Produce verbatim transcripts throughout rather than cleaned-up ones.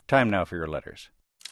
Time now for your letters.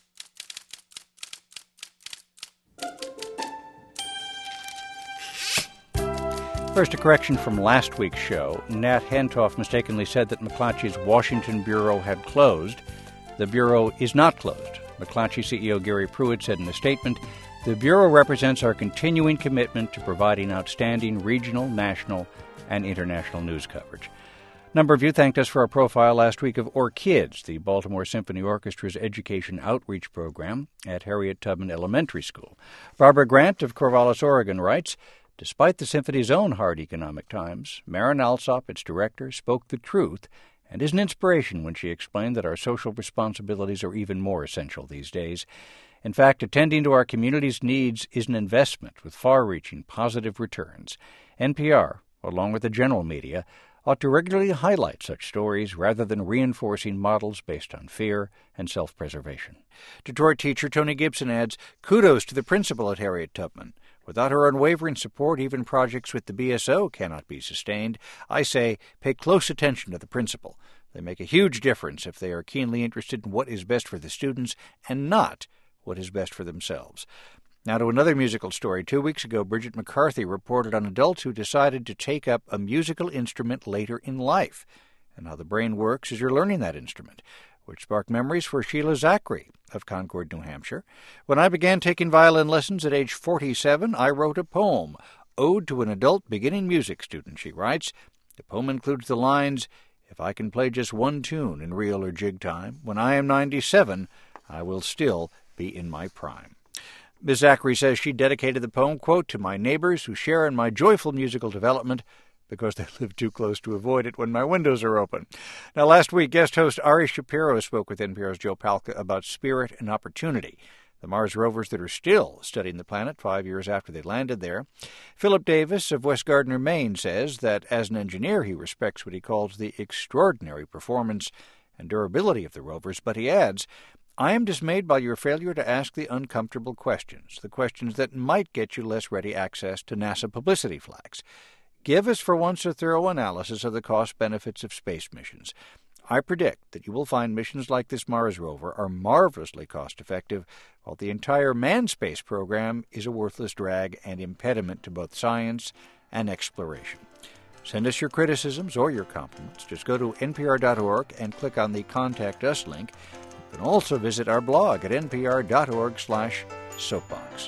First, a correction from last week's show. Nat Hentoff mistakenly said that McClatchy's Washington bureau had closed. The bureau is not closed. McClatchy C E O Gary Pruitt said in a statement, "The bureau represents our continuing commitment to providing outstanding regional, national, and international news coverage." A number of you thanked us for our profile last week of OrKids, the Baltimore Symphony Orchestra's education outreach program at Harriet Tubman Elementary School. Barbara Grant of Corvallis, Oregon, writes, "Despite the Symphony's own hard economic times, Maren Alsop, its director, spoke the truth and is an inspiration when she explained that our social responsibilities are even more essential these days. In fact, attending to our community's needs is an investment with far-reaching positive returns. N P R, along with the general media, ought to regularly highlight such stories rather than reinforcing models based on fear and self-preservation." Detroit teacher Tony Gibson adds, "Kudos to the principal at Harriet Tubman. Without her unwavering support, even projects with the B S O cannot be sustained. I say, pay close attention to the principal. They make a huge difference if they are keenly interested in what is best for the students and not what is best for themselves." Now to another musical story. Two weeks ago, Bridget McCarthy reported on adults who decided to take up a musical instrument later in life, and how the brain works as you're learning that instrument, which sparked memories for Sheila Zachary of Concord, New Hampshire. "When I began taking violin lessons at age forty-seven, I wrote a poem, Ode to an Adult Beginning Music Student," she writes. The poem includes the lines, "If I can play just one tune in reel or jig time, when I am ninety-seven, I will still be in my prime." Miz Zachary says she dedicated the poem, quote, "to my neighbors who share in my joyful musical development, because they live too close to avoid it when my windows are open." Now, last week, guest host Ari Shapiro spoke with N P R's Joe Palca about spirit and opportunity, the Mars rovers that are still studying the planet five years after they landed there. Philip Davis of West Gardner, Maine, says that as an engineer, he respects what he calls the extraordinary performance and durability of the rovers, but he adds, "I am dismayed by your failure to ask the uncomfortable questions, the questions that might get you less ready access to NASA publicity flags. Give us for once a thorough analysis of the cost-benefits of space missions. I predict that you will find missions like this Mars rover are marvelously cost-effective, while the entire manned space program is a worthless drag and impediment to both science and exploration." Send us your criticisms or your compliments. Just go to N P R dot org and click on the Contact Us link. You can also visit our blog at N P R dot org slash soapbox.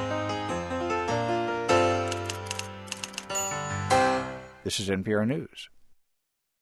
This is N P R News.